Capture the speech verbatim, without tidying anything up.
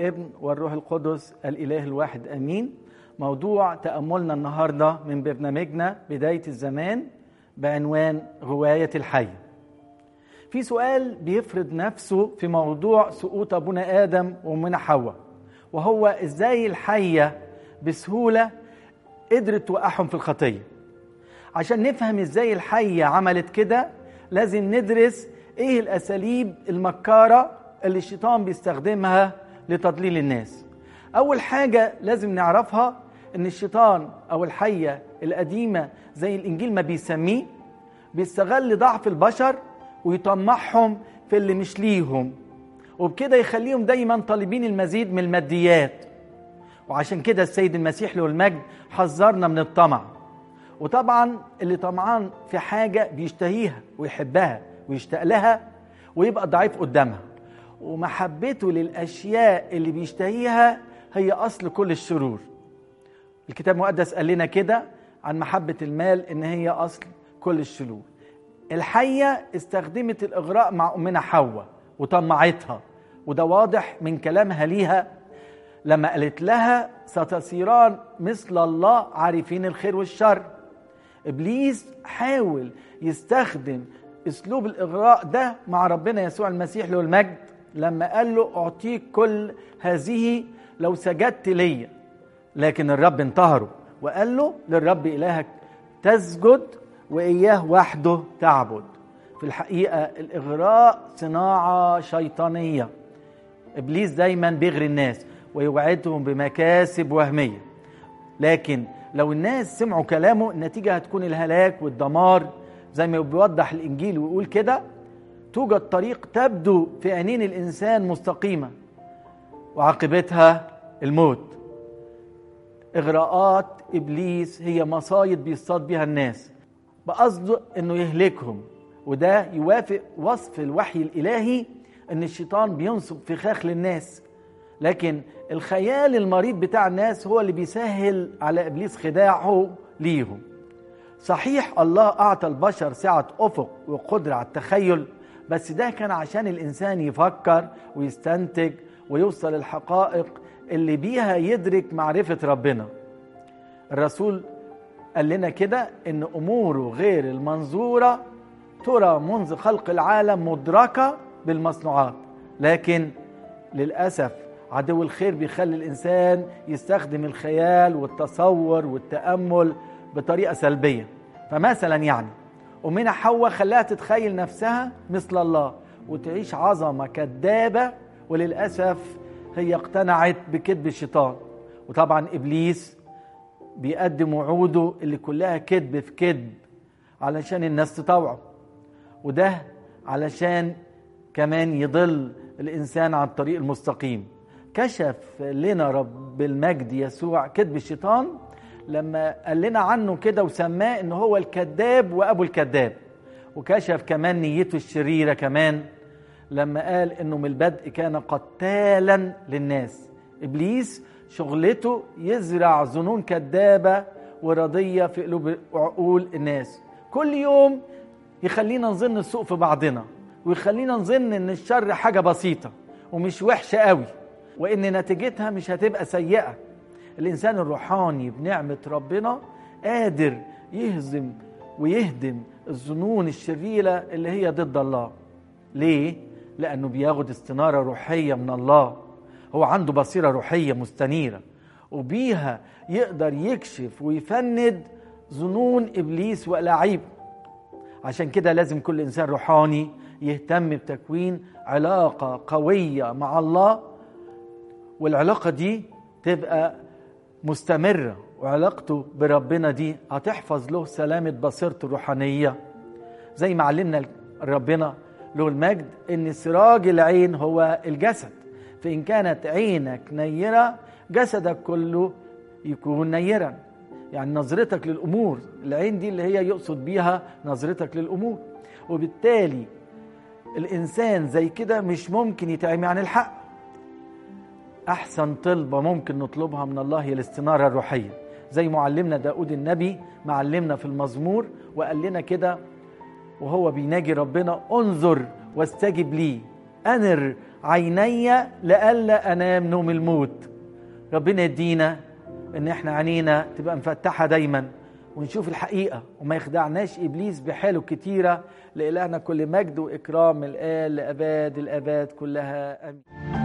والابن والروح القدس الإله الواحد أمين. موضوع تأملنا النهاردة من برنامجنا بداية الزمان بعنوان غواية الحية. في سؤال بيفرض نفسه في موضوع سقوط أبونا آدم وأمنا حواء، وهو إزاي الحية بسهولة قدرت توقعهم في الخطية. عشان نفهم إزاي الحية عملت كده لازم ندرس إيه الأساليب المكارة اللي الشيطان بيستخدمها لتضليل الناس. أول حاجة لازم نعرفها إن الشيطان أو الحية القديمة زي الإنجيل ما بيسميه بيستغل ضعف البشر ويطمعهم في اللي مش ليهم، وبكده يخليهم دايما طالبين المزيد من الماديات. وعشان كده السيد المسيح له المجد حذرنا من الطمع. وطبعا اللي طمعان في حاجة بيشتهيها ويحبها ويشتاق لها ويبقى ضعيف قدامها، ومحبته للأشياء اللي بيشتهيها هي أصل كل الشرور. الكتاب المقدس قال لنا كده عن محبة المال إن هي أصل كل الشرور. الحية استخدمت الإغراء مع أمنا حواء وطمعتها، وده واضح من كلامها ليها لما قالت لها ستصيران مثل الله عارفين الخير والشر. إبليس حاول يستخدم أسلوب الإغراء ده مع ربنا يسوع المسيح له المجد لما قال له أعطيك كل هذه لو سجدت لي، لكن الرب انتهره وقال له للرب إلهك تسجد وإياه وحده تعبد. في الحقيقة الإغراء صناعة شيطانية. إبليس دايما بيغري الناس ويوعدهم بمكاسب وهمية، لكن لو الناس سمعوا كلامه النتيجة هتكون الهلاك والدمار. زي ما بيوضح الإنجيل ويقول كده توجد طريق تبدو في عينين الإنسان مستقيمة وعاقبتها الموت. إغراءات إبليس هي مصايد بيصطاد بها الناس بقصده إنه يهلكهم، وده يوافق وصف الوحي الإلهي إن الشيطان بينصب فخاخ للناس، لكن الخيال المريض بتاع الناس هو اللي بيسهل على إبليس خداعه ليهم. صحيح الله أعطى البشر سعة أفق وقدرة على التخيل، بس ده كان عشان الإنسان يفكر ويستنتج ويوصل الحقائق اللي بيها يدرك معرفة ربنا. الرسول قال لنا كده إن أموره غير المنظورة ترى منذ خلق العالم مدركة بالمصنوعات، لكن للأسف عدو الخير بيخلي الإنسان يستخدم الخيال والتصور والتأمل بطريقة سلبية. فمثلا يعني أمنا حواء خلاها تتخيل نفسها مثل الله وتعيش عظمة كذابة، وللأسف هي اقتنعت بكذب الشيطان. وطبعا إبليس بيقدم وعوده اللي كلها كذب في كذب علشان الناس تطوعه، وده علشان كمان يضل الإنسان عن الطريق المستقيم. كشف لنا رب المجد يسوع كذب الشيطان لما قال لنا عنه كده وسماه إنه هو الكذاب وأبو الكذاب، وكشف كمان نيته الشريرة كمان لما قال إنه من البدء كان قتالا للناس. إبليس شغلته يزرع ظنون كذابة ورضية في قلوب وعقول الناس، كل يوم يخلينا نظن السوء في بعضنا ويخلينا نظن إن الشر حاجة بسيطة ومش وحشة قوي، وإن نتيجتها مش هتبقى سيئة. الإنسان الروحاني بنعمة ربنا قادر يهزم ويهدم الظنون الشريرة اللي هي ضد الله. ليه؟ لأنه بياخد استنارة روحية من الله. هو عنده بصيرة روحية مستنيرة، وبيها يقدر يكشف ويفند ظنون إبليس وألاعيبه. عشان كده لازم كل إنسان روحاني يهتم بتكوين علاقة قوية مع الله، والعلاقة دي تبقى مستمرة، وعلاقته بربنا دي هتحفظ له سلامة بصيرته الروحانية. زي ما علمنا ربنا له المجد إن سراج العين هو الجسد، فإن كانت عينك نيرة جسدك كله يكون نيرا. يعني نظرتك للأمور، العين دي اللي هي يقصد بيها نظرتك للأمور، وبالتالي الإنسان زي كده مش ممكن يتعمي عن الحق. أحسن طلبة ممكن نطلبها من الله هي الاستنارة الروحية، زي معلمنا داود النبي معلمنا في المزمور وقال لنا كده وهو بيناجي ربنا: انظر واستجب لي، أنر عيني لئلا انام نوم الموت. ربنا يدينا ان احنا عينينا تبقى مفتحة دايما ونشوف الحقيقة وما يخدعناش ابليس بحاله كتيرة. لإلهنا كل مجد واكرام الآن لأباد الاباد كلها امين.